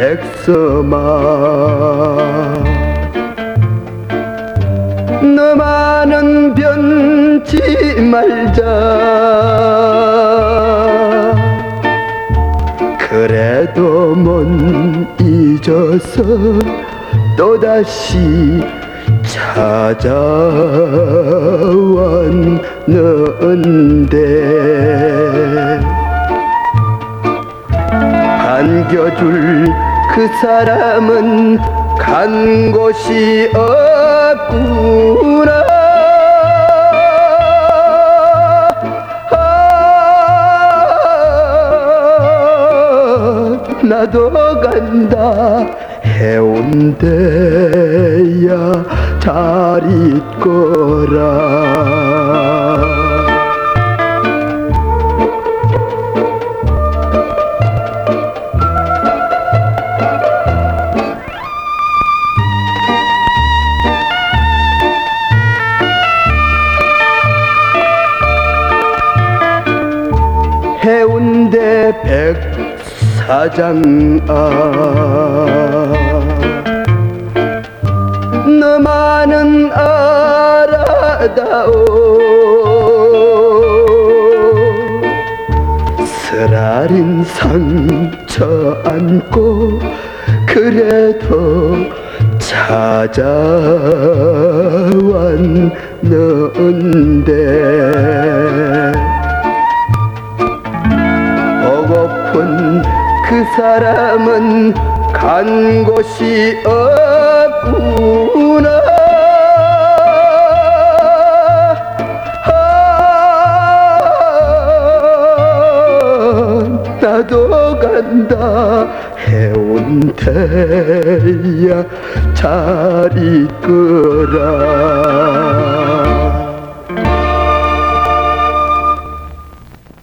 백서마 너만은 변치 말자 그래도 못 잊어서 또다시 찾아왔는데 반겨줄 그 사람은 간 곳이 없구나. 나도 간다 해운대야 잘 있거라. 해운대 백사장아 너만은 알아다오 쓰라린 상처 안고 그래도 찾아왔는데 보고픈 그 사람은 간 곳이 없구나. 나도 간다 해운대야 잘 있거라.